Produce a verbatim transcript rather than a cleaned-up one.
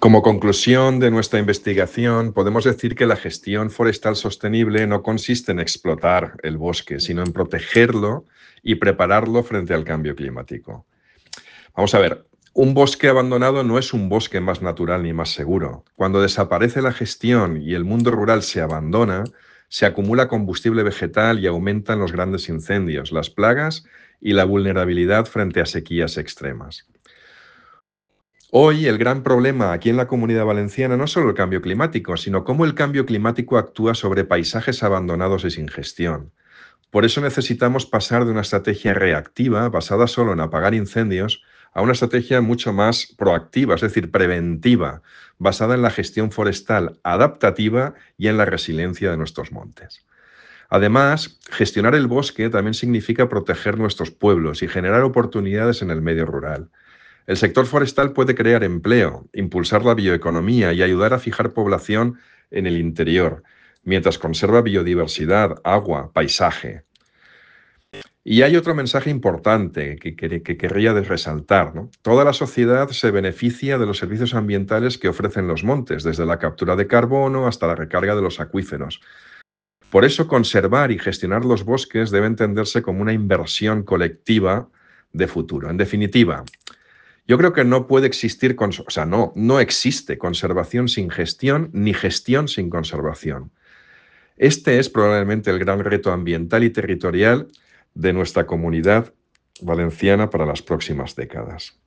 Como conclusión de nuestra investigación, podemos decir que la gestión forestal sostenible no consiste en explotar el bosque, sino en protegerlo y prepararlo frente al cambio climático. Vamos a ver, un bosque abandonado no es un bosque más natural ni más seguro. Cuando desaparece la gestión y el mundo rural se abandona, se acumula combustible vegetal y aumentan los grandes incendios, las plagas y la vulnerabilidad frente a sequías extremas. Hoy el gran problema aquí en la Comunidad Valenciana no es solo el cambio climático, sino cómo el cambio climático actúa sobre paisajes abandonados y sin gestión. Por eso necesitamos pasar de una estrategia reactiva, basada solo en apagar incendios, a una estrategia mucho más proactiva, es decir, preventiva, basada en la gestión forestal adaptativa y en la resiliencia de nuestros montes. Además, gestionar el bosque también significa proteger nuestros pueblos y generar oportunidades en el medio rural. El sector forestal puede crear empleo, impulsar la bioeconomía y ayudar a fijar población en el interior, mientras conserva biodiversidad, agua, paisaje. Y hay otro mensaje importante que, que- que querría de- resaltar, ¿no? Toda la sociedad se beneficia de los servicios ambientales que ofrecen los montes, desde la captura de carbono hasta la recarga de los acuíferos. Por eso, conservar y gestionar los bosques debe entenderse como una inversión colectiva de futuro. En definitiva, yo creo que no puede existir, cons- o sea, no, no existe conservación sin gestión, ni gestión sin conservación. Este es probablemente el gran reto ambiental y territorial de nuestra comunidad valenciana para las próximas décadas.